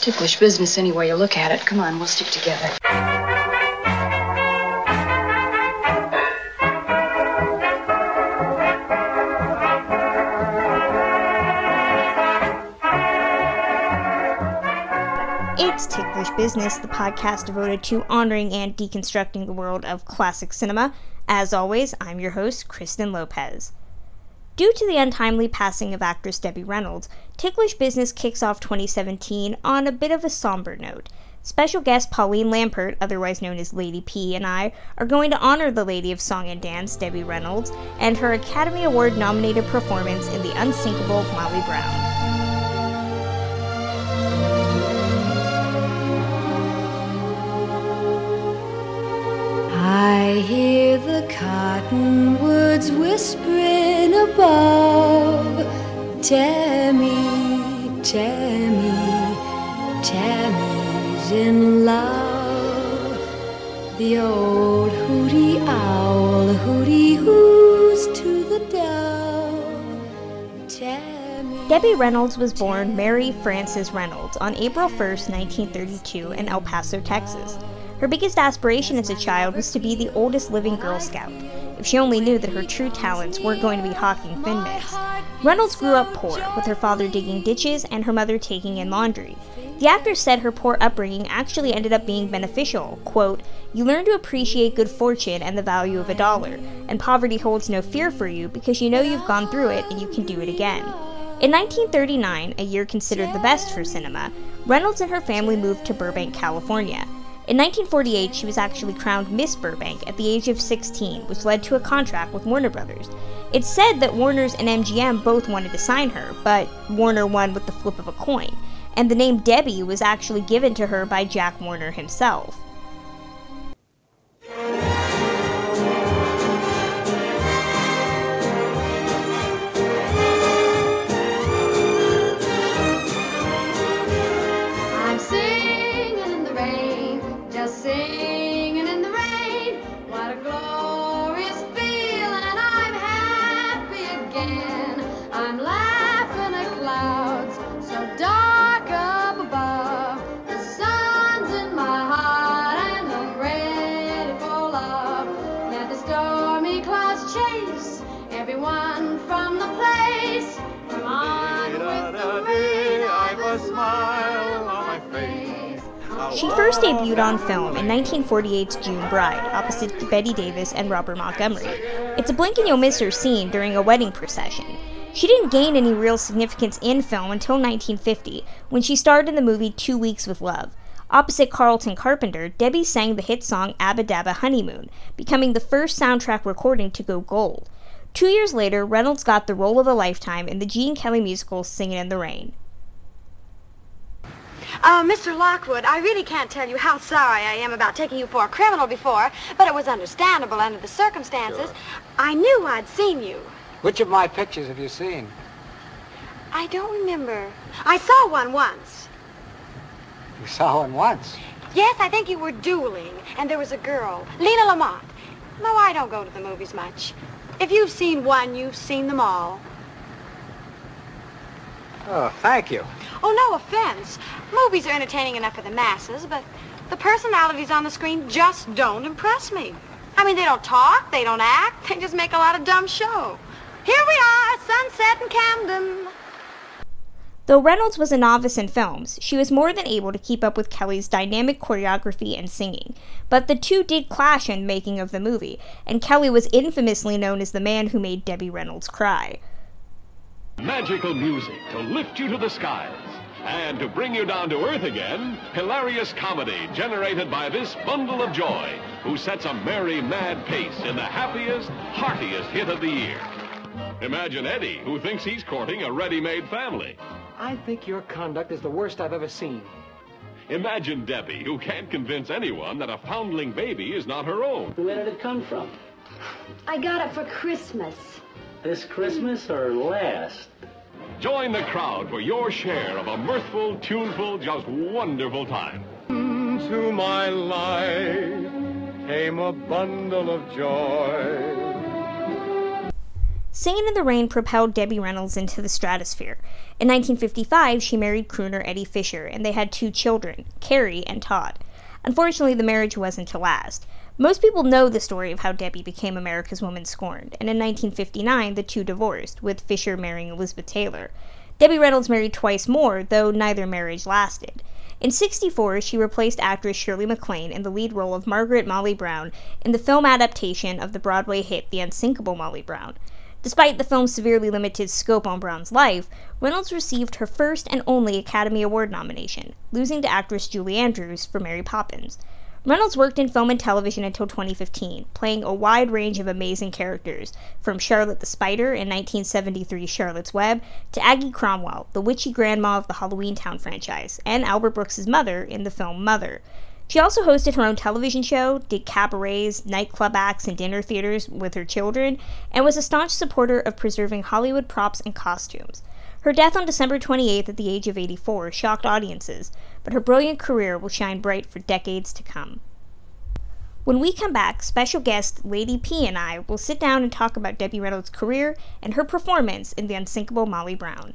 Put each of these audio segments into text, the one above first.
ticklish business any way you look at it. Come on, we'll stick together. It's Ticklish Business, the podcast devoted to honoring and deconstructing the world of classic cinema. As always, I'm your host, Kristen Lopez. Due to the untimely passing of actress Debbie Reynolds, Ticklish Business kicks off 2017 on a bit of a somber note. Special guest Pauline Lampert, otherwise known as Lady P, and I are going to honor the Lady of Song and Dance, Debbie Reynolds, and her Academy Award-nominated performance in The Unsinkable Molly Brown. I hear the cottonwoods whispering above. Tammy, Tammy, Tammy's in love. The old hooty owl hooty hoos to the dove. Tammy. Debbie Reynolds was born Mary Frances Reynolds on April 1st, 1932 in El Paso, Texas. Her biggest aspiration as a child was to be the oldest living Girl Scout. If she only knew that her true talents weren't going to be hawking Thin Mints. Reynolds grew up poor, with her father digging ditches and her mother taking in laundry. The actress said her poor upbringing actually ended up being beneficial. Quote, "You learn to appreciate good fortune and the value of $1, and poverty holds no fear for you because you know you've gone through it and you can do it again." In 1939, a year considered the best for cinema, Reynolds and her family moved to Burbank, California. In 1948, she was actually crowned Miss Burbank at the age of 16, which led to a contract with Warner Brothers. It's said that Warner's and MGM both wanted to sign her, but Warner won with the flip of a coin, and the name Debbie was actually given to her by Jack Warner himself. Singing in the rain, what a glorious feeling, and I'm happy again. I'm laughing at clouds so dark up above. The sun's in my heart and I'm ready for love. Let the stormy clouds chase everyone from the place. Come on with the rain, I've a smile on my face. She first debuted on film in 1948's June Bride, opposite Bette Davis and Robert Montgomery. It's a blink and you'll miss her scene during a wedding procession. She didn't gain any real significance in film until 1950, when she starred in the movie 2 Weeks with Love. Opposite Carlton Carpenter, Debbie sang the hit song Abba Dabba Honeymoon, becoming the first soundtrack recording to go gold. 2 years later, Reynolds got the role of a lifetime in the Gene Kelly musical Singin' in the Rain. Mr. Lockwood, I really can't tell you how sorry I am about taking you for a criminal before, but it was understandable under the circumstances. Sure. I knew I'd seen you. Which of my pictures have you seen? I don't remember. I saw one once. You saw one once. Yes, I think you were dueling, and there was a girl, Lena Lamont. No, I don't go to the movies much. If you've seen one, you've seen them all. Oh, thank you. Oh, no offense. Movies are entertaining enough for the masses, but the personalities on the screen just don't impress me. I mean, they don't talk, they don't act, they just make a lot of dumb show. Here we are, sunset in Camden. Though Reynolds was a novice in films, she was more than able to keep up with Kelly's dynamic choreography and singing. But the two did clash in making of the movie, and Kelly was infamously known as the man who made Debbie Reynolds cry. Magical music to lift you to the skies. And to bring you down to earth again, hilarious comedy generated by this bundle of joy, who sets a merry, mad pace in the happiest, heartiest hit of the year. Imagine Eddie, who thinks he's courting a ready-made family. I think your conduct is the worst I've ever seen. Imagine Debbie, who can't convince anyone that a foundling baby is not her own. Where did it come from? I got it for Christmas. This Christmas or last? Join the crowd for your share of a mirthful, tuneful, just wonderful time. To my life came a bundle of joy. Singin' in the Rain propelled Debbie Reynolds into the stratosphere. In 1955, she married crooner Eddie Fisher, and they had 2 children, Carrie and Todd. Unfortunately, the marriage wasn't to last. Most people know the story of how Debbie became America's Woman Scorned, and in 1959, the 2 divorced, with Fisher marrying Elizabeth Taylor. Debbie Reynolds married twice more, though neither marriage lasted. In '64, she replaced actress Shirley MacLaine in the lead role of Margaret Molly Brown in the film adaptation of the Broadway hit The Unsinkable Molly Brown. Despite the film's severely limited scope on Brown's life, Reynolds received her first and only Academy Award nomination, losing to actress Julie Andrews for Mary Poppins. Reynolds worked in film and television until 2015, playing a wide range of amazing characters, from Charlotte the Spider in 1973's Charlotte's Web to Aggie Cromwell, the witchy grandma of the Halloween Town franchise, and Albert Brooks' mother in the film Mother. She also hosted her own television show, did cabarets, nightclub acts, and dinner theaters with her children, and was a staunch supporter of preserving Hollywood props and costumes. Her death on December 28th at the age of 84 shocked audiences, but her brilliant career will shine bright for decades to come. When we come back, special guest Lady P and I will sit down and talk about Debbie Reynolds' career and her performance in The Unsinkable Molly Brown.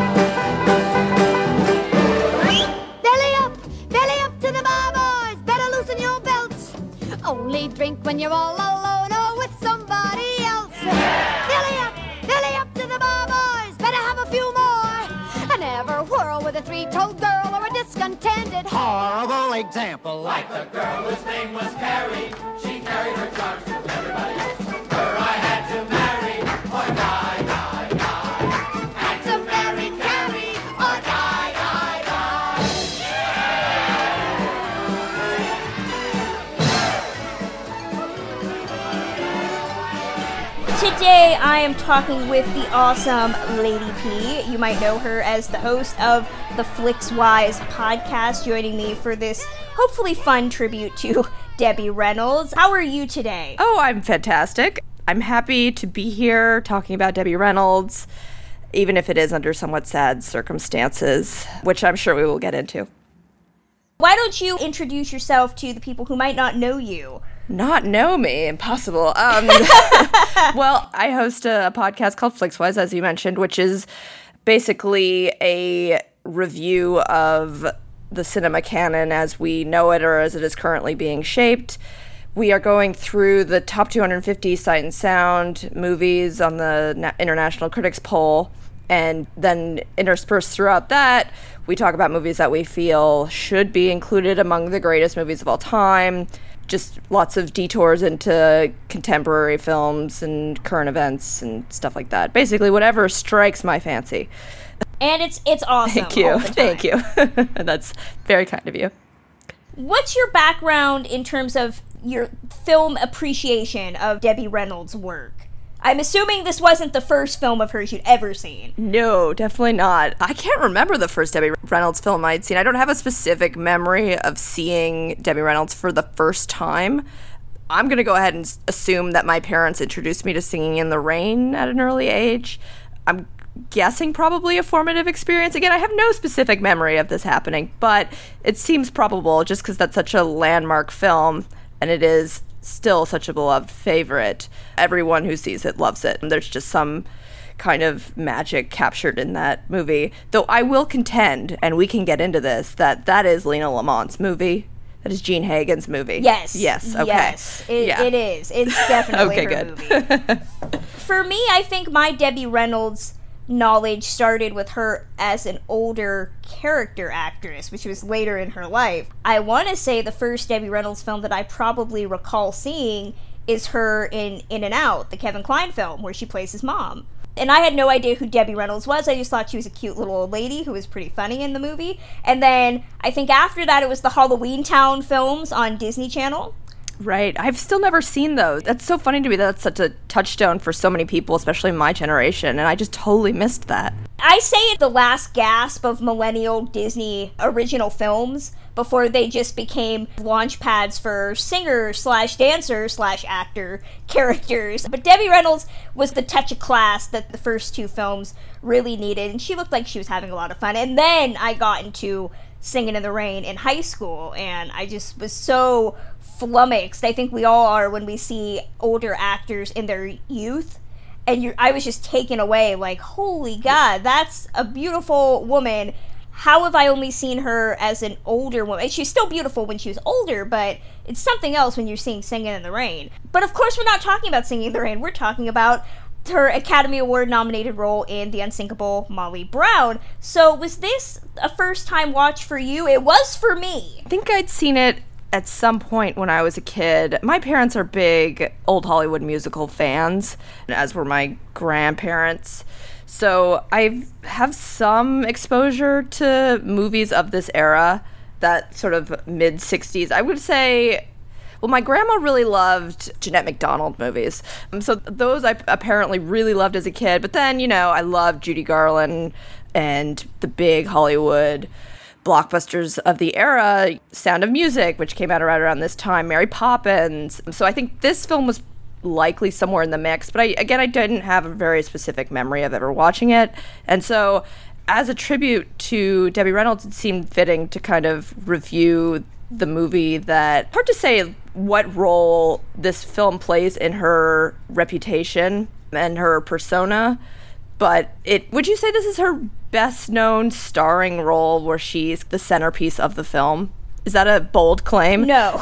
Belly up to the bar, boys. Better loosen your belts. Only drink when you're all alone or with somebody else. Belly up to the bar, boys. Better have a few more. I never whirl with a 3-toed girl or a discontented horrible example, like the girl whose name was Carrie. She carried her charms to everybody else. Her I had to marry or die. Had to marry Carrie or die. Today, I am talking with the awesome Lady P. You might know her as the host of the FlixWise podcast, joining me for this hopefully fun tribute to Debbie Reynolds. How are you today? Oh, I'm fantastic. I'm happy to be here talking about Debbie Reynolds, even if it is under somewhat sad circumstances, which I'm sure we will get into. Why don't you introduce yourself to the people who might not know you? Not know me? Impossible. Well, I host a podcast called FlixWise, as you mentioned, which is basically a review of the cinema canon as we know it or as it is currently being shaped. We are going through the top 250 Sight and Sound movies on the International Critics Poll, and then interspersed throughout that, we talk about movies that we feel should be included among the greatest movies of all time. Just lots of detours into contemporary films and current events and stuff like that. Basically, whatever strikes my fancy. And it's awesome. Thank you. Thank you. That's very kind of you. What's your background in terms of your film appreciation of Debbie Reynolds' work? I'm assuming this wasn't the first film of hers you'd ever seen. No, definitely not. I can't remember the first Debbie Reynolds film I'd seen. I don't have a specific memory of seeing Debbie Reynolds for the first time. I'm going to go ahead and assume that my parents introduced me to Singing in the Rain at an early age. I'm guessing probably a formative experience. Again, I have no specific memory of this happening, but it seems probable just because that's such a landmark film, and it is still such a beloved favorite. Everyone who sees it loves it. And there's just some kind of magic captured in that movie. Though I will contend, and we can get into this, that is Lena Lamont's movie. That is Jean Hagen's movie. Yes. Yes, okay. Yes, it is. It's definitely okay, her good. movie. For me, I think my Debbie Reynolds knowledge started with her as an older character actress, which was later in her life. I want to say the first Debbie Reynolds film that I probably recall seeing is her in In and Out, the Kevin Kline film, where she plays his mom. And I had no idea who Debbie Reynolds was. I just thought she was a cute little old lady who was pretty funny in the movie. And then I think after that it was the Halloween Town films on Disney Channel. Right. I've still never seen those. That's so funny to me that that's such a touchstone for so many people, especially my generation, and I just totally missed that. I say it's the last gasp of millennial Disney original films before they just became launch pads for singer/dancer/actor characters. But Debbie Reynolds was the touch of class that the first two films really needed, and she looked like she was having a lot of fun. And then I got into Singin' in the Rain in high school, and I just was so flummoxed. I think we all are when we see older actors in their youth and I was just taken away, like, holy God, that's a beautiful woman. How have I only seen her as an older woman? She's still beautiful when she was older, but it's something else when you're seeing Singing in the Rain. But of course we're not talking about Singing in the Rain, we're talking about her Academy Award nominated role in The Unsinkable Molly Brown. So was this a first time watch for you? It was for me. I think I'd seen it at some point when I was a kid. My parents are big old Hollywood musical fans, as were my grandparents. So I have some exposure to movies of this era, that sort of mid-60s. I would say, well, my grandma really loved Jeanette MacDonald movies. So those I apparently really loved as a kid. But then, I loved Judy Garland and the big Hollywood blockbusters of the era, Sound of Music, which came out right around this time, Mary Poppins. So I think this film was likely somewhere in the mix. But I didn't have a very specific memory of ever watching it. And so as a tribute to Debbie Reynolds, it seemed fitting to kind of review the movie that, hard to say what role this film plays in her reputation and her persona, but would you say this is her best known starring role where she's the centerpiece of the film? Is that a bold claim? No.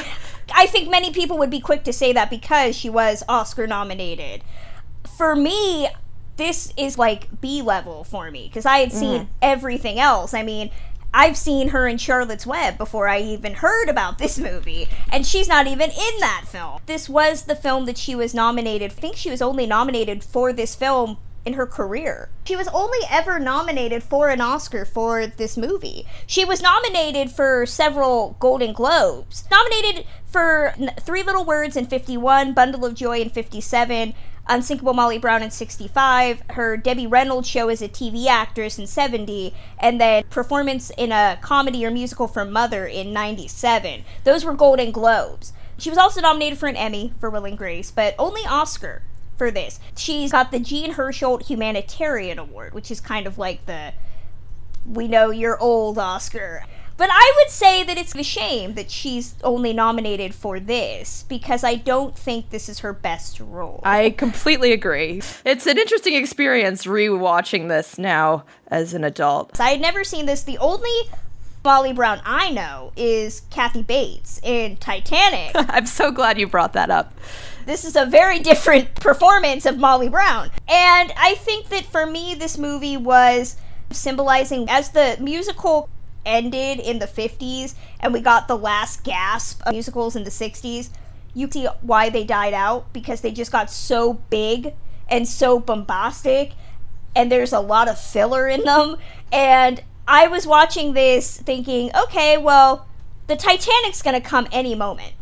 I think many people would be quick to say that because she was Oscar nominated. For me, this is like B level for me because I had seen everything else. I mean, I've seen her in Charlotte's Web before I even heard about this movie, and she's not even in that film. This was the film that she was nominated. I think she was only nominated for this film in her career. She was only ever nominated for an Oscar for this movie. She was nominated for several Golden Globes. Nominated for Three Little Words in 51, Bundle of Joy in 57, Unsinkable Molly Brown in 65, her Debbie Reynolds show as a TV actress in 70, and then performance in a comedy or musical for Mother in 97. Those were Golden Globes. She was also nominated for an Emmy for Will and Grace, but only Oscar for this. She's got the Jean Hersholt Humanitarian Award, which is kind of like the we know you're old Oscar. But I would say that it's a shame that she's only nominated for this, because I don't think this is her best role. I completely agree. It's an interesting experience rewatching this now as an adult. I had never seen this. The only Molly Brown I know is Kathy Bates in Titanic. I'm so glad you brought that up. This is a very different performance of Molly Brown. And I think that for me, this movie was symbolizing, as the musical ended in the 50s and we got the last gasp of musicals in the 60s, you see why they died out, because they just got so big and so bombastic, and there's a lot of filler in them. And I was watching this thinking, okay, well, the Titanic's gonna come any moment.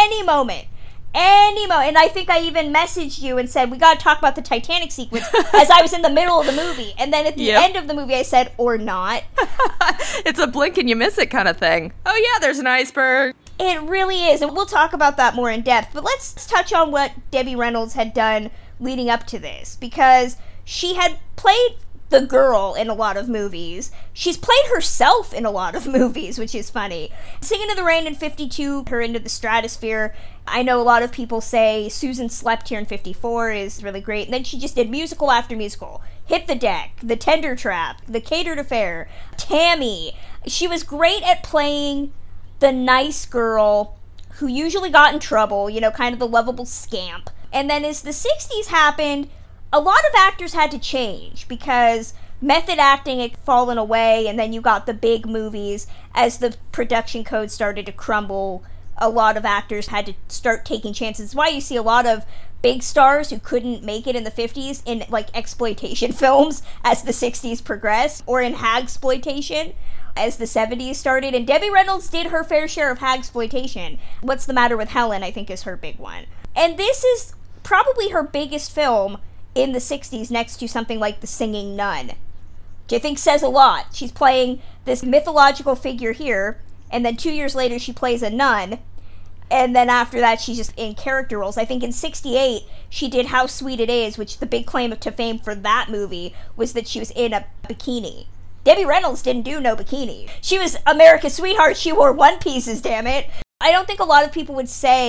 And I think I even messaged you and said, we gotta talk about the Titanic sequence as I was in the middle of the movie. And then at the end of the movie, I said, or not. It's a blink and you miss it kind of thing. Oh yeah, there's an iceberg. It really is, and we'll talk about that more in depth. But let's touch on what Debbie Reynolds had done leading up to this, because she had played the girl in a lot of movies. She's played herself in a lot of movies, which is funny. Singing in the Rain in 52, her Into the Stratosphere. I know a lot of people say Susan Slept Here in 54 is really great. And then she just did musical after musical. Hit the Deck, The Tender Trap, The Catered Affair, Tammy. She was great at playing the nice girl who usually got in trouble, kind of the lovable scamp. And then as the 60s happened, a lot of actors had to change because method acting had fallen away, and then you got the big movies. As the production code started to crumble, a lot of actors had to start taking chances. That's why you see a lot of big stars who couldn't make it in the 50s in exploitation films as the 60s progressed, or in hagsploitation as the 70s started. And Debbie Reynolds did her fair share of hagsploitation. What's the Matter with Helen, I think, is her big one. And this is probably her biggest film in the 60s, next to something like The Singing Nun, which I think says a lot. She's playing this mythological figure here, and then 2 years later she plays a nun, and then after that she's just in character roles. I think in 68 she did How Sweet It Is, which the big claim to fame for that movie was that she was in a bikini. Debbie Reynolds didn't do no bikini. She was America's sweetheart. She wore one pieces, damn it. I don't think a lot of people would say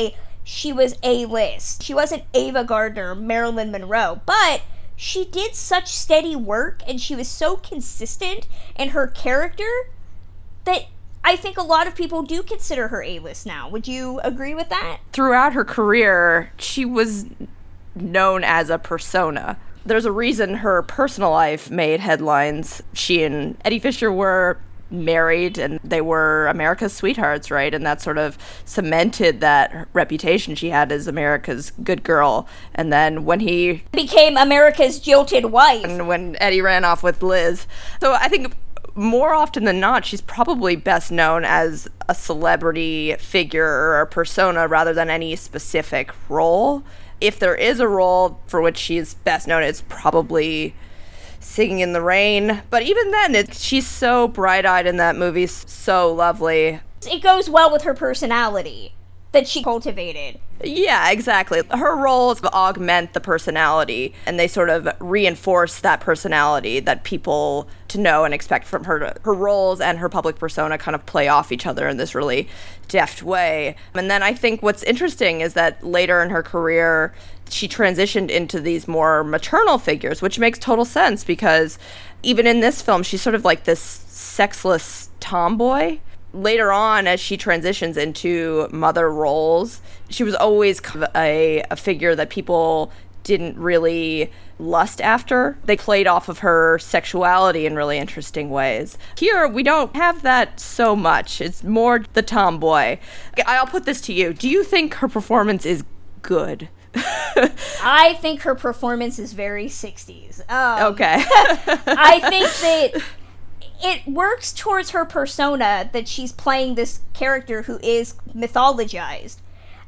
she was A-list. She wasn't Ava Gardner, Marilyn Monroe, but she did such steady work and she was so consistent in her character that I think a lot of people do consider her A-list now. Would you agree with that? Throughout her career, she was known as a persona. There's a reason her personal life made headlines. She and Eddie Fisher were married and they were America's sweethearts, right? And that sort of cemented that reputation she had as America's good girl. And then when he became America's jilted wife, and when Eddie ran off with Liz. So I think more often than not, she's probably best known as a celebrity figure or a persona rather than any specific role. If there is a role for which she's best known, it's probably Singing in the Rain. But even then, she's so bright-eyed in that movie, so lovely. It goes well with her personality that she cultivated. Yeah, exactly. Her roles augment the personality, and they sort of reinforce that personality that people to know and expect from her. Her roles and her public persona kind of play off each other in this really deft way. And then I think what's interesting is that later in her career, she transitioned into these more maternal figures, which makes total sense because even in this film, she's sort of like this sexless tomboy. Later on, as she transitions into mother roles, she was always a figure that people didn't really lust after. They played off of her sexuality in really interesting ways. Here, we don't have that so much. It's more the tomboy. I'll put this to you. Do you think her performance is good? I think her performance is very 60s. Okay. I think that it works towards her persona that she's playing this character who is mythologized.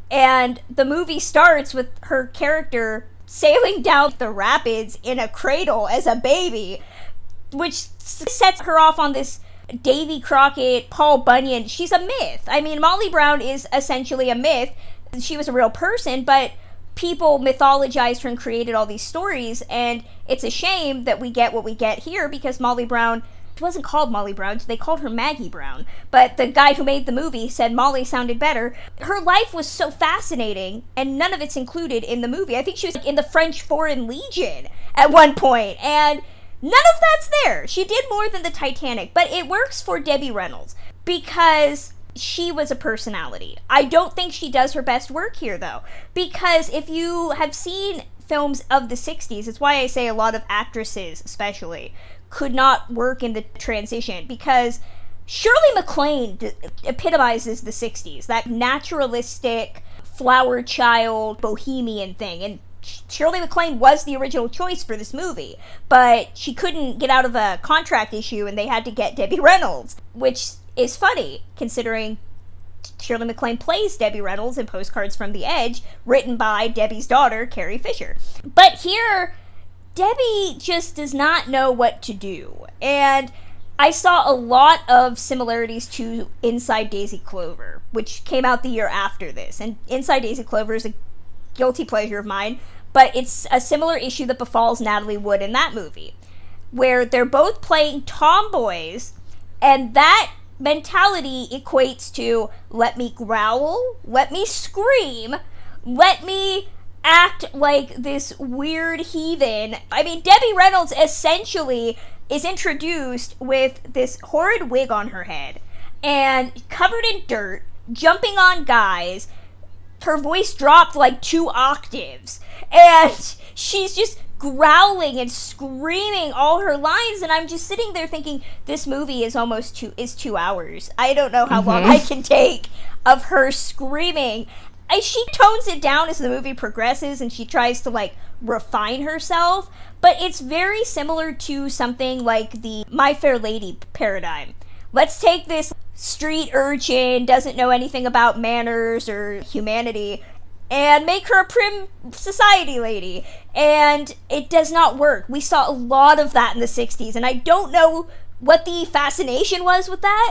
And the movie starts with her character sailing down the rapids in a cradle as a baby, which sets her off on this Davy Crockett, Paul Bunyan. She's a myth. I mean, Molly Brown is essentially a myth. She was a real person, but people mythologized her and created all these stories, and it's a shame that we get what we get here because Molly Brown wasn't called Molly Brown, so they called her Maggie Brown. But the guy who made the movie said Molly sounded better. Her life was so fascinating, and none of it's included in the movie. I think she was in the French Foreign Legion at one point, and none of that's there. She did more than the Titanic, but it works for Debbie Reynolds because she was a personality. I don't think she does her best work here, though, because if you have seen films of the 60s, it's why I say a lot of actresses, especially, could not work in the transition, because Shirley MacLaine epitomizes the 60s, that naturalistic, flower child, bohemian thing, and Shirley MacLaine was the original choice for this movie, but she couldn't get out of a contract issue and they had to get Debbie Reynolds, which is funny, considering Shirley MacLaine plays Debbie Reynolds in Postcards from the Edge, written by Debbie's daughter, Carrie Fisher. But here, Debbie just does not know what to do. And I saw a lot of similarities to Inside Daisy Clover, which came out the year after this. And Inside Daisy Clover is a guilty pleasure of mine, but it's a similar issue that befalls Natalie Wood in that movie, where they're both playing tomboys, and that mentality equates to let me growl, let me scream, let me act like this weird heathen. I mean, Debbie Reynolds essentially is introduced with this horrid wig on her head and covered in dirt, jumping on guys. Her voice dropped like 2 octaves, and she's just growling and screaming all her lines, and I'm just sitting there thinking, this movie is almost 2 hours. I don't know how long I can take of her screaming. She tones it down as the movie progresses, and she tries to, like, refine herself, but it's very similar to something like the My Fair Lady paradigm. Let's take this street urchin, doesn't know anything about manners or humanity, and make her a prim society lady. And it does not work. We saw a lot of that in the 60s, and I don't know what the fascination was with that,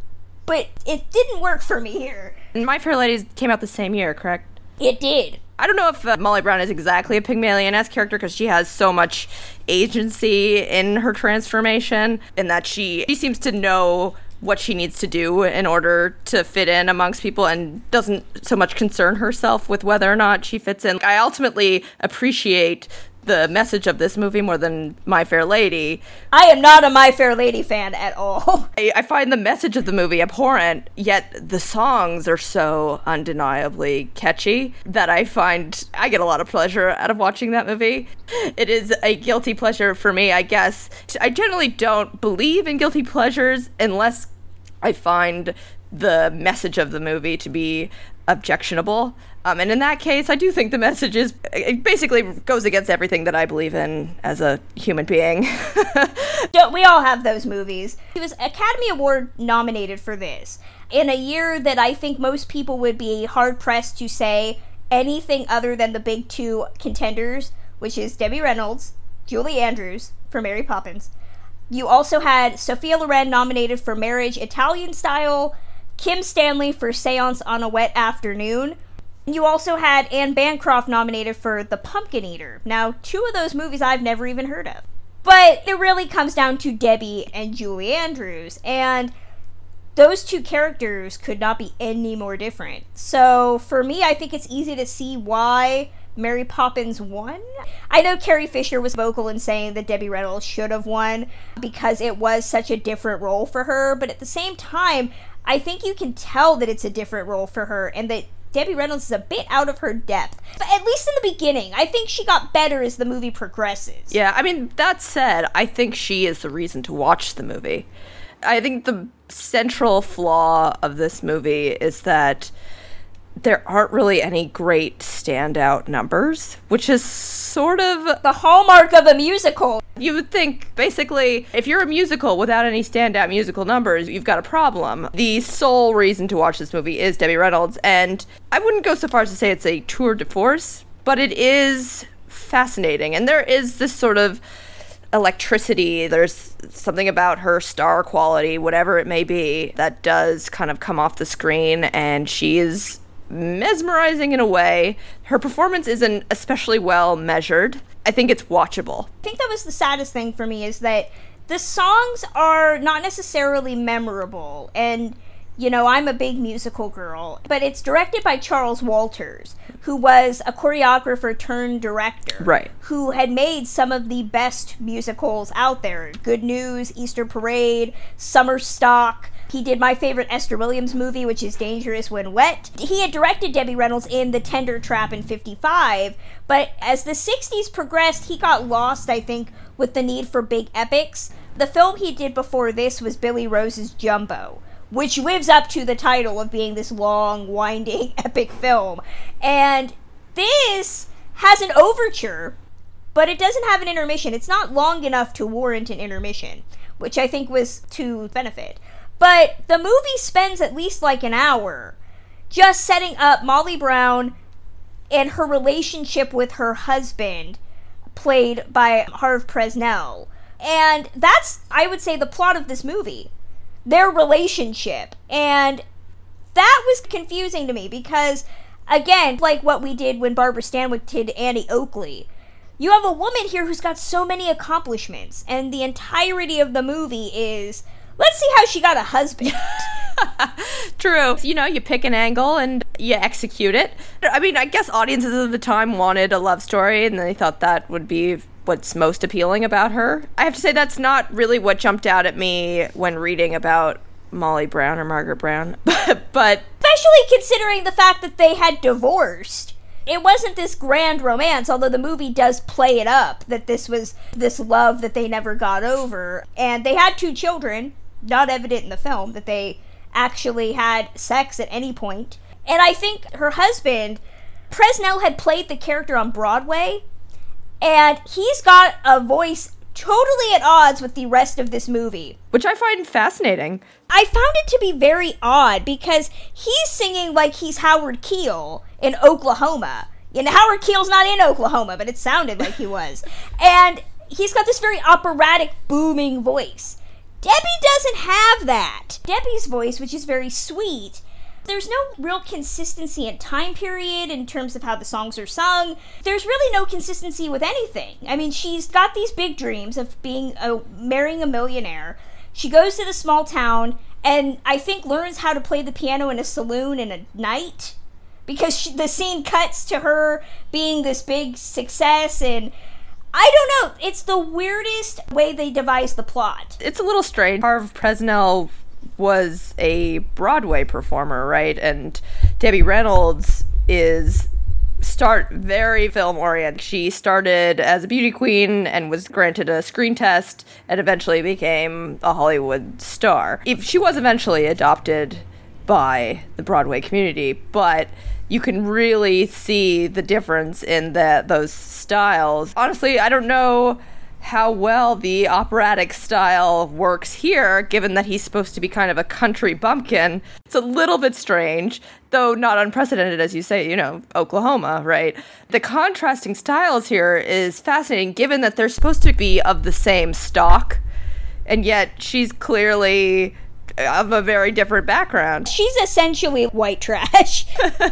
but it didn't work for me here. My Fair Lady came out the same year, correct? It did. I don't know if Molly Brown is exactly a Pygmalion-esque character because she has so much agency in her transformation, in that she seems to know what she needs to do in order to fit in amongst people and doesn't so much concern herself with whether or not she fits in. I ultimately appreciate the message of this movie more than My Fair Lady. I am not a My Fair Lady fan at all. I find the message of the movie abhorrent, yet the songs are so undeniably catchy that I find I get a lot of pleasure out of watching that movie. It is a guilty pleasure for me, I guess. I generally don't believe in guilty pleasures unless I find the message of the movie to be objectionable. And in that case, I do think the message it basically goes against everything that I believe in as a human being. We all have those movies. He was Academy Award nominated for this in a year that I think most people would be hard-pressed to say anything other than the big two contenders, which is Debbie Reynolds, Julie Andrews for Mary Poppins. You also had Sophia Loren nominated for Marriage Italian Style, Kim Stanley for Seance on a Wet Afternoon. You also had Anne Bancroft nominated for The Pumpkin Eater. Now, two of those movies I've never even heard of. But it really comes down to Debbie and Julie Andrews, and those two characters could not be any more different. So, for me, I think it's easy to see why Mary Poppins won. I know Carrie Fisher was vocal in saying that Debbie Reynolds should have won because it was such a different role for her, but at the same time, I think you can tell that it's a different role for her and that Debbie Reynolds is a bit out of her depth. But at least in the beginning, I think she got better as the movie progresses. Yeah, I mean, that said, I think she is the reason to watch the movie. I think the central flaw of this movie is that there aren't really any great standout numbers, which is sort of the hallmark of a musical. You would think, basically, if you're a musical without any standout musical numbers, you've got a problem. The sole reason to watch this movie is Debbie Reynolds, and I wouldn't go so far as to say it's a tour de force, but it is fascinating, and there is this sort of electricity, there's something about her star quality, whatever it may be, that does kind of come off the screen, and she is mesmerizing in a way. Her performance isn't especially well measured. I think it's watchable. I think that was the saddest thing for me, is that the songs are not necessarily memorable, and you know, I'm a big musical girl, but it's directed by Charles Walters, who was a choreographer turned director, right, who had made some of the best musicals out there. Good News, Easter Parade, Summer Stock. He did my favorite Esther Williams movie, which is Dangerous When Wet. He had directed Debbie Reynolds in The Tender Trap in '55, but as the 60s progressed, he got lost, I think, with the need for big epics. The film he did before this was Billy Rose's Jumbo, which lives up to the title of being this long, winding, epic film. And this has an overture, but it doesn't have an intermission. It's not long enough to warrant an intermission, which I think was to benefit. But the movie spends at least like an hour just setting up Molly Brown and her relationship with her husband, played by Harve Presnell. And that's, I would say, the plot of this movie. Their relationship. And that was confusing to me because, again, like what we did when Barbara Stanwyck did Annie Oakley, you have a woman here who's got so many accomplishments, and the entirety of the movie is, let's see how she got a husband. True. You know, you pick an angle and you execute it. I mean, I guess audiences of the time wanted a love story, and they thought that would be what's most appealing about her. I have to say that's not really what jumped out at me when reading about Molly Brown or Margaret Brown, but especially considering the fact that they had divorced. It wasn't this grand romance, although the movie does play it up, that this was this love that they never got over. And they had 2 children, not evident in the film that they actually had sex at any point. And I think her husband, Presnell, had played the character on Broadway, and he's got a voice totally at odds with the rest of this movie. Which I find fascinating. I found it to be very odd because he's singing like he's Howard Keel in Oklahoma. And Howard Keel's not in Oklahoma, but it sounded like he was. And he's got this very operatic, booming voice. Debbie doesn't have that. Debbie's voice, which is very sweet, there's no real consistency in time period in terms of how the songs are sung. There's really no consistency with anything. I mean, she's got these big dreams of marrying a millionaire. She goes to the small town, and I think learns how to play the piano in a saloon in a night, because the scene cuts to her being this big success, and I don't know, it's the weirdest way they devised the plot. It's a little strange. Harve Presnell was a Broadway performer, right? And Debbie Reynolds is very film oriented. She started as a beauty queen and was granted a screen test and eventually became a Hollywood star. She was eventually adopted by the Broadway community, but you can really see the difference in those styles. Honestly, I don't know how well the operatic style works here, given that he's supposed to be kind of a country bumpkin. It's a little bit strange, though not unprecedented, as you say, Oklahoma, right? The contrasting styles here is fascinating, given that they're supposed to be of the same stock, and yet she's clearly of a very different background. She's essentially white trash.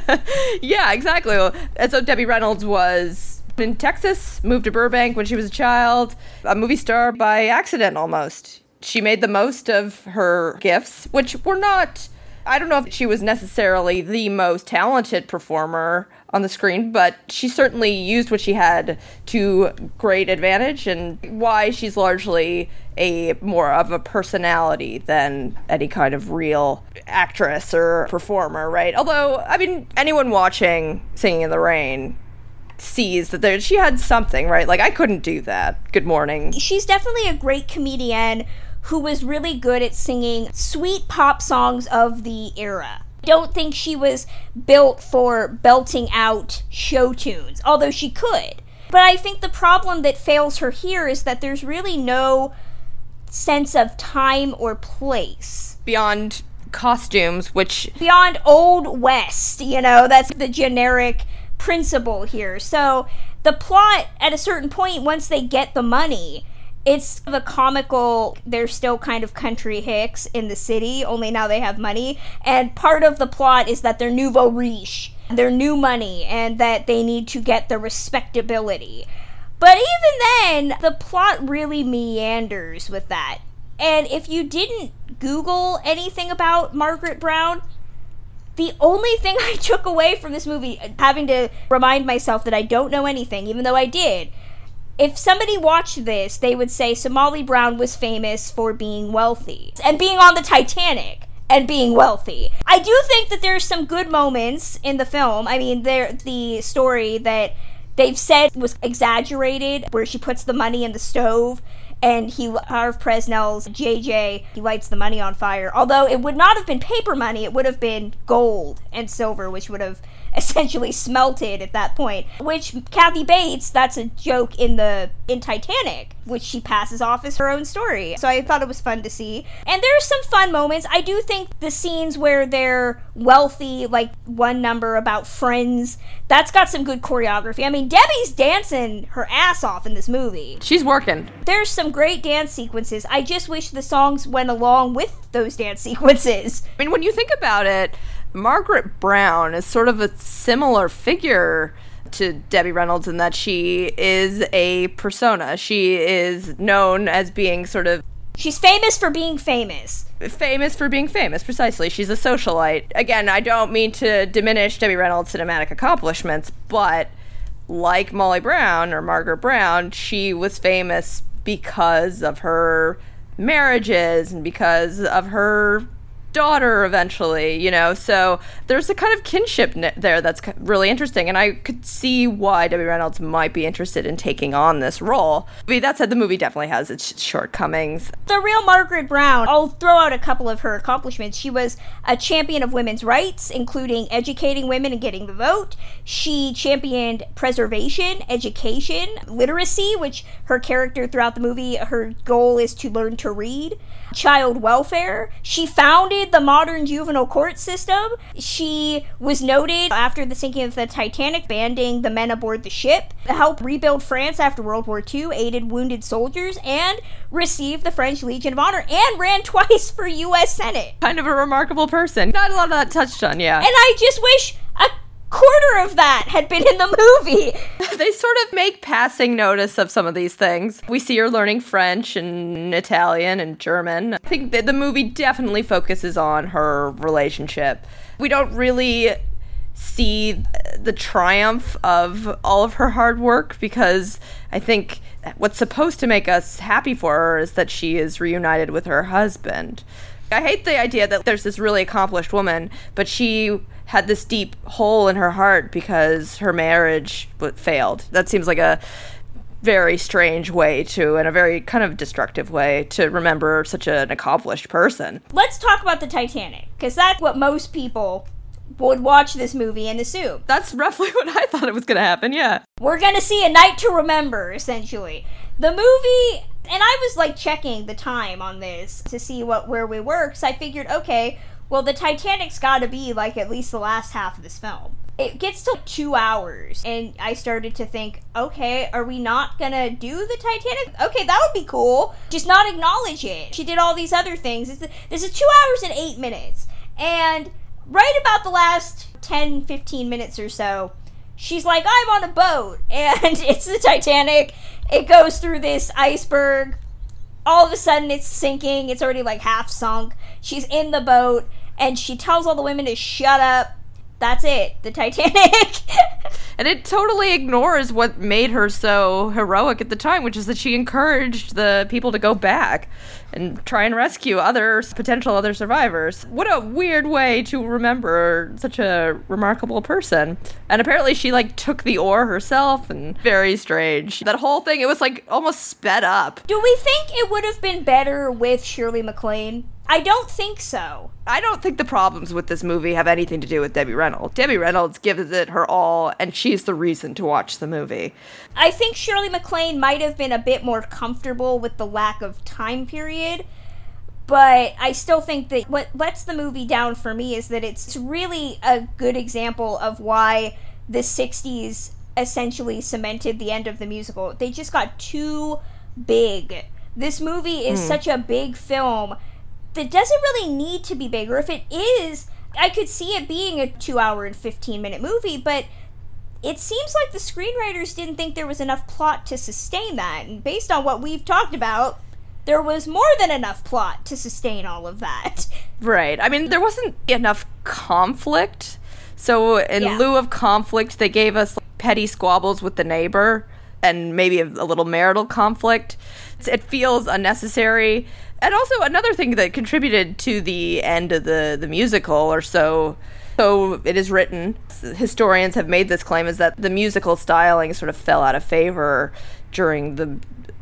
Yeah, exactly. And so Debbie Reynolds was in Texas, moved to Burbank when she was a child, a movie star by accident almost. She made the most of her gifts, which were not, I don't know if she was necessarily the most talented performer on the screen, but she certainly used what she had to great advantage, and why she's largely more of a personality than any kind of real actress or performer, right? Although, I mean, anyone watching Singing in the Rain sees that she had something, right? Like, I couldn't do that. Good morning. She's definitely a great comedian who was really good at singing sweet pop songs of the era. Don't think she was built for belting out show tunes, although she could. But I think the problem that fails her here is that there's really no sense of time or place. Beyond costumes, beyond Old West, that's the generic principle here. So the plot, at a certain point, once they get the money, it's the comical, they're still kind of country hicks in the city, only now they have money. And part of the plot is that they're nouveau riche, they're new money, and that they need to get the respectability. But even then, the plot really meanders with that. And if you didn't Google anything about Margaret Brown, the only thing I took away from this movie, having to remind myself that I don't know anything, even though I did, if somebody watched this, they would say Somali Brown was famous for being wealthy and being on the Titanic and being wealthy. I do think that there's some good moments in the film. I mean, the story that they've said was exaggerated, where she puts the money in the stove and Harve Presnell's JJ, he lights the money on fire. Although it would not have been paper money, it would have been gold and silver, which would have essentially smelted at that point. Which Kathy Bates, that's a joke in Titanic, which she passes off as her own story. So I thought it was fun to see. And there's some fun moments. I do think the scenes where they're wealthy, like one number about friends, that's got some good choreography. I mean, Debbie's dancing her ass off in this movie. She's working. There's some great dance sequences. I just wish the songs went along with those dance sequences. I mean, when you think about it, Margaret Brown is sort of a similar figure to Debbie Reynolds in that she is a persona. She is known as being sort of... She's famous for being famous. Famous for being famous, precisely. She's a socialite. Again, I don't mean to diminish Debbie Reynolds' cinematic accomplishments, but like Molly Brown or Margaret Brown, she was famous because of her marriages and because of her daughter eventually, so there's a kind of kinship there that's really interesting, and I could see why Debbie Reynolds might be interested in taking on this role. I mean, that said, the movie definitely has its shortcomings. The real Margaret Brown, I'll throw out a couple of her accomplishments. She was a champion of women's rights, including educating women and getting the vote. She championed preservation, education, literacy, which her character throughout the movie, her goal is to learn to read. Child welfare. She founded the modern juvenile court system. She was noted after the sinking of the Titanic, banding the men aboard the ship, helped rebuild France after World War II, aided wounded soldiers, and received the French Legion of Honor, and ran twice for U.S. Senate. Kind of a remarkable person. Not a lot of that touched on, yeah. And I just wish a quarter corner of that had been in the movie. They sort of make passing notice of some of these things. We see her learning French and Italian and German. I think that the movie definitely focuses on her relationship. We don't really see the triumph of all of her hard work, because I think what's supposed to make us happy for her is that she is reunited with her husband. I hate the idea that there's this really accomplished woman, but she had this deep hole in her heart because her marriage failed. That seems like a very strange way to, and a very kind of destructive way to remember such an accomplished person. Let's talk about the Titanic, because that's what most people would watch this movie and assume. That's roughly what I thought it was going to happen, yeah. We're going to see a night to remember, essentially. The movie, and I was like checking the time on this to see where we were, because I figured, okay, well, the Titanic's got to be like at least the last half of this film. It gets to 2 hours, and I started to think, okay, are we not gonna do the Titanic? Okay, that would be cool. Just not acknowledge it. She did all these other things. This is 2 hours and 8 minutes, and right about the last 10, 15 minutes or so, she's like, I'm on a boat, and it's the Titanic. It goes through this iceberg. All of a sudden, it's sinking. It's already like half sunk. She's in the boat, and she tells all the women to shut up. That's it. The Titanic. And it totally ignores what made her so heroic at the time, which is that she encouraged the people to go back and try and rescue potential other survivors. What a weird way to remember such a remarkable person. And apparently she took the oar herself, and very strange. That whole thing, it was almost sped up. Do we think it would have been better with Shirley MacLaine? I don't think so. I don't think the problems with this movie have anything to do with Debbie Reynolds. Debbie Reynolds gives it her all, and she's the reason to watch the movie. I think Shirley MacLaine might have been a bit more comfortable with the lack of time period, but I still think that what lets the movie down for me is that it's really a good example of why the 60s essentially cemented the end of the musical. They just got too big. This movie is such a big film that doesn't really need to be big, or if it is, I could see it being a 2 hour and 15-minute movie, but it seems like the screenwriters didn't think there was enough plot to sustain that, and based on what we've talked about, there was more than enough plot to sustain all of that. Right. I mean, there wasn't enough conflict, so in lieu of conflict, they gave us petty squabbles with the neighbor, and maybe a little marital conflict. It feels unnecessary. And also another thing that contributed to the end of the musical, or so it is written, historians have made this claim, is that the musical styling sort of fell out of favor during the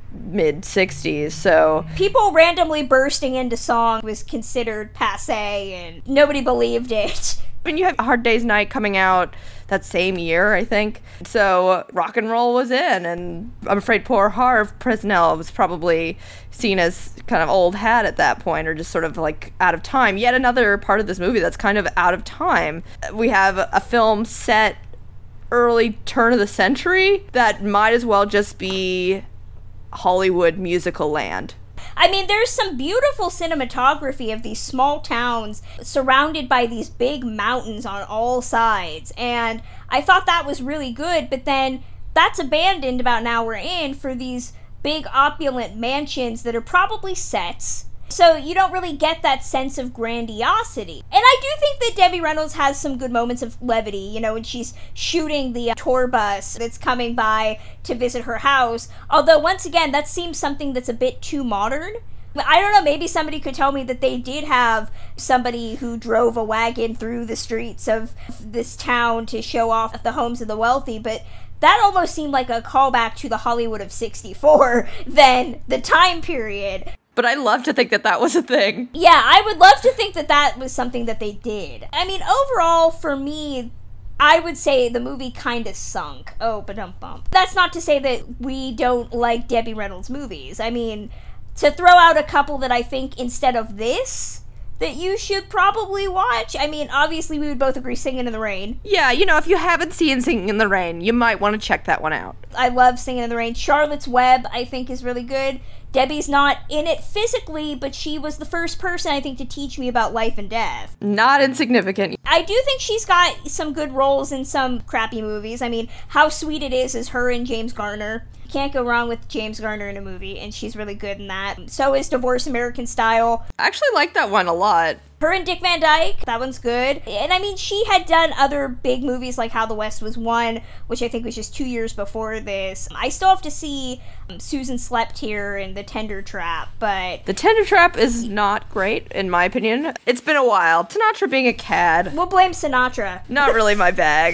mid-60s, so people randomly bursting into song was considered passé, and nobody believed it. I mean, you have A Hard Day's Night coming out that same year, I think. So rock and roll was in, and I'm afraid poor Harve Presnell was probably seen as kind of old hat at that point, or just sort of out of time. Yet another part of this movie that's kind of out of time. We have a film set early turn of the century that might as well just be Hollywood musical land. I mean, there's some beautiful cinematography of these small towns surrounded by these big mountains on all sides, and I thought that was really good, but then that's abandoned about an hour in for these big opulent mansions that are probably sets, so you don't really get that sense of grandiosity. And I do think that Debbie Reynolds has some good moments of levity, when she's shooting the tour bus that's coming by to visit her house, although once again, that seems something that's a bit too modern. I don't know, maybe somebody could tell me that they did have somebody who drove a wagon through the streets of this town to show off the homes of the wealthy, but that almost seemed like a callback to the Hollywood of '64 than the time period. But I love to think that that was a thing. Yeah, I would love to think that that was something that they did. I mean, overall, for me, I would say the movie kind of sunk. Oh, ba-dum-bum. That's not to say that we don't like Debbie Reynolds movies. I mean, to throw out a couple that I think, instead of this, that you should probably watch. I mean, obviously, we would both agree Singing in the Rain. Yeah, if you haven't seen Singing in the Rain, you might want to check that one out. I love Singing in the Rain. Charlotte's Web, I think, is really good. Debbie's not in it physically, but she was the first person, I think, to teach me about life and death. Not insignificant. I do think she's got some good roles in some crappy movies. I mean, How Sweet It Is her and James Garner. Can't go wrong with James Garner in a movie, and she's really good in that. So is Divorce American Style. I actually like that one a lot. Her and Dick Van Dyke, that one's good. And I mean, she had done other big movies like How the West Was Won, which I think was just 2 years before this. I still have to see Susan Slept Here and The Tender Trap, but... The Tender Trap is not great, in my opinion. It's been a while. Sinatra being a cad. We'll blame Sinatra. Not really my bag.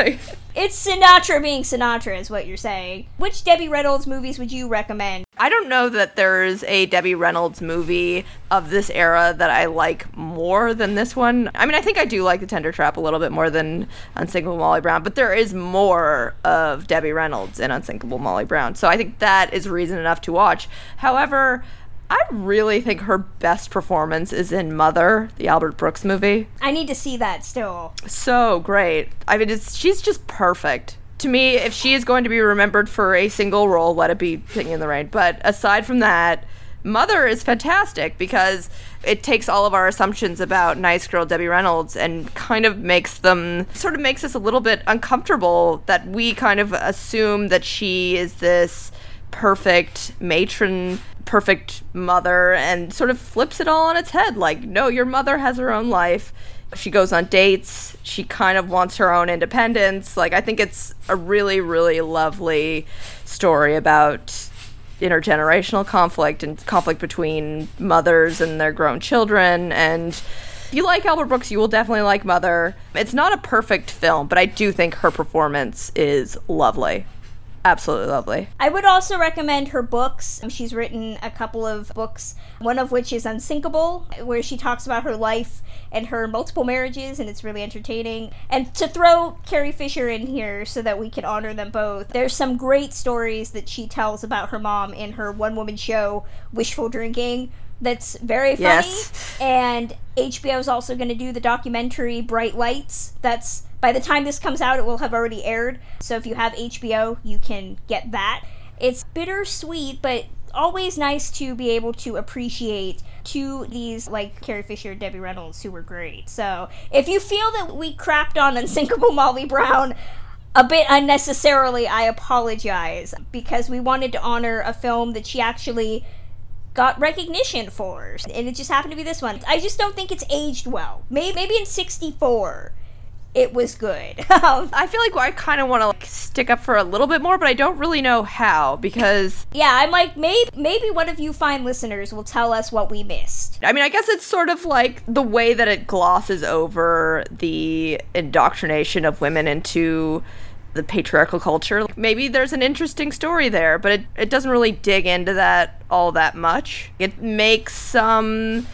It's Sinatra being Sinatra, is what you're saying. Which Debbie Reynolds movies would you recommend? I don't know that there's a Debbie Reynolds movie of this era that I like more than this one. I mean, I think I do like The Tender Trap a little bit more than Unsinkable Molly Brown, but there is more of Debbie Reynolds in Unsinkable Molly Brown, so I think that is reason enough to watch. However, I really think her best performance is in Mother, the Albert Brooks movie. I need to see that still. So great. I mean, she's just perfect. To me, if she is going to be remembered for a single role, let it be Singing in the Rain. But aside from that, Mother is fantastic because it takes all of our assumptions about nice girl Debbie Reynolds and kind of makes us a little bit uncomfortable that we kind of assume that she is this perfect matron, perfect mother, and sort of flips it all on its head. Like, no, your mother has her own life. She goes on dates. She kind of wants her own independence. Like, I think it's a really, really lovely story about intergenerational conflict and conflict between mothers and their grown children. And if you like Albert Brooks, you will definitely like Mother. It's not a perfect film, but I do think her performance is lovely. Absolutely lovely. I would also recommend her books. She's written a couple of books, one of which is Unsinkable, where she talks about her life and her multiple marriages, and it's really entertaining. And to throw Carrie Fisher in here so that we can honor them both, there's some great stories that she tells about her mom in her one-woman show, Wishful Drinking, that's very funny. Yes. And HBO is also going to do the documentary Bright Lights. That's, by the time this comes out, it will have already aired. So if you have HBO, you can get that. It's bittersweet, but always nice to be able to appreciate to these, like Carrie Fisher and Debbie Reynolds, who were great. So if you feel that we crapped on Unsinkable Molly Brown a bit unnecessarily, I apologize, because we wanted to honor a film that she actually got recognition for, and it just happened to be this one. I just don't think it's aged well. Maybe in 64 it was good. I feel like I kind of want to stick up for a little bit more, but I don't really know how, because... Yeah, I'm like, maybe one of you fine listeners will tell us what we missed. I mean, I guess it's sort of like the way that it glosses over the indoctrination of women into the patriarchal culture. Maybe there's an interesting story there, but it doesn't really dig into that all that much. It makes some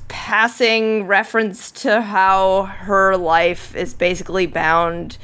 passing reference to how her life is basically bound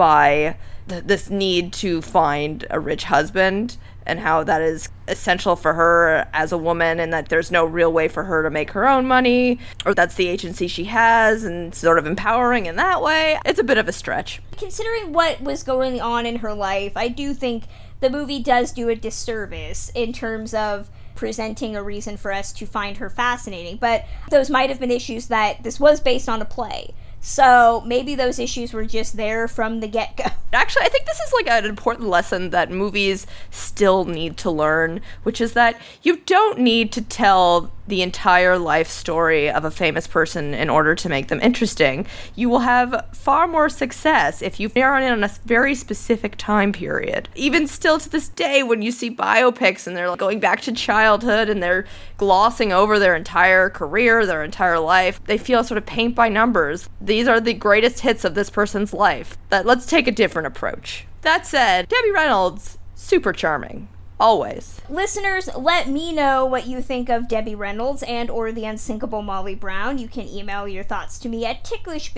by this need to find a rich husband, and how that is essential for her as a woman, and that there's no real way for her to make her own money, or that's the agency she has, and sort of empowering in that way. It's a bit of a stretch. Considering what was going on in her life, I do think the movie does do a disservice in terms of presenting a reason for us to find her fascinating, but those might have been issues that this was based on a play. So maybe those issues were just there from the get-go. Actually, I think this is like an important lesson that movies still need to learn, which is that you don't need to tell the entire life story of a famous person in order to make them interesting. You will have far more success if you narrow in on a very specific time period. Even still to this day, when you see biopics and they're going back to childhood and they're glossing over their entire career, their entire life, they feel sort of paint by numbers. These are the greatest hits of this person's life. But let's take a different approach. That said, Debbie Reynolds, super charming. Always. Listeners, let me know what you think of Debbie Reynolds and or the Unsinkable Molly Brown. You can email your thoughts to me at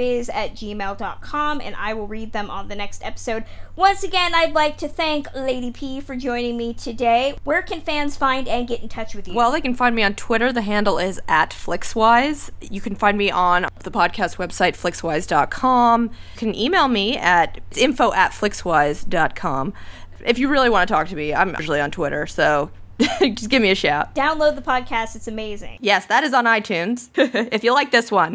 ticklishbiz@gmail.com, and I will read them on the next episode. Once again, I'd like to thank Lady P for joining me today. Where can fans find and get in touch with you? Well, they can find me on Twitter. The handle is @FlixWise. You can find me on the podcast website, flixwise.com. You can email me at info@flixwise.com. If you really want to talk to me, I'm usually on Twitter, so just give me a shout. Download the podcast. It's amazing. Yes, that is on iTunes, if you like this one.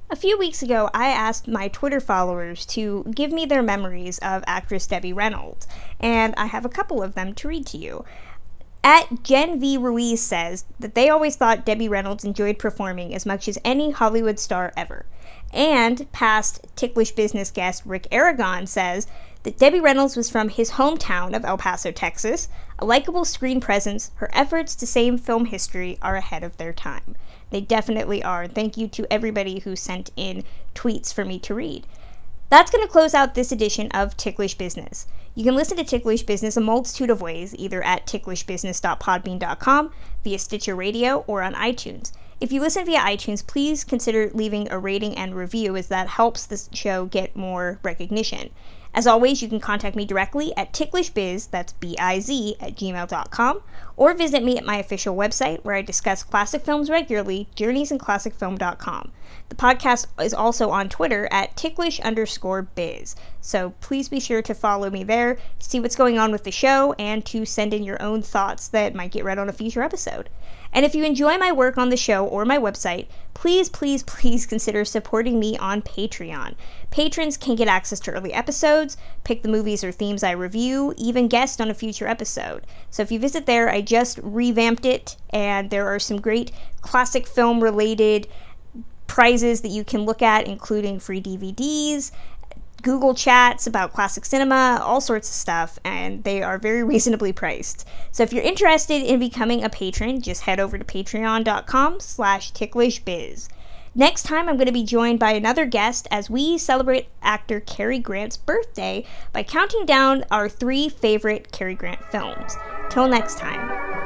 A few weeks ago, I asked my Twitter followers to give me their memories of actress Debbie Reynolds, and I have a couple of them to read to you. At Jen V. Ruiz says that they always thought Debbie Reynolds enjoyed performing as much as any Hollywood star ever. And past Ticklish Business guest Rick Aragon says that Debbie Reynolds was from his hometown of El Paso, Texas, a likable screen presence. Her efforts to save film history are ahead of their time. They definitely are. Thank you to everybody who sent in tweets for me to read. That's going to close out this edition of Ticklish Business. You can listen to Ticklish Business a multitude of ways, either at ticklishbusiness.podbean.com, via Stitcher Radio, or on iTunes. If you listen via iTunes, please consider leaving a rating and review, as that helps the show get more recognition. As always, you can contact me directly at ticklishbiz, that's B-I-Z, at gmail.com, or visit me at my official website where I discuss classic films regularly, journeysinclassicfilm.com. The podcast is also on Twitter at ticklish_biz, so please be sure to follow me there, see what's going on with the show, and to send in your own thoughts that might get read on a future episode. And if you enjoy my work on the show or my website, please consider supporting me on Patreon. Patrons can get access to early episodes, pick the movies or themes I review, even guest on a future episode. So if you visit there, I just revamped it, and there are some great classic film related prizes that you can look at, including free DVDs, Google chats about classic cinema, all sorts of stuff, and they are very reasonably priced. So if you're interested in becoming a patron, just head over to patreon.com/ticklishbiz. Next time, I'm going to be joined by another guest as we celebrate actor Cary Grant's birthday by counting down our 3 favorite Cary Grant films. Till next time.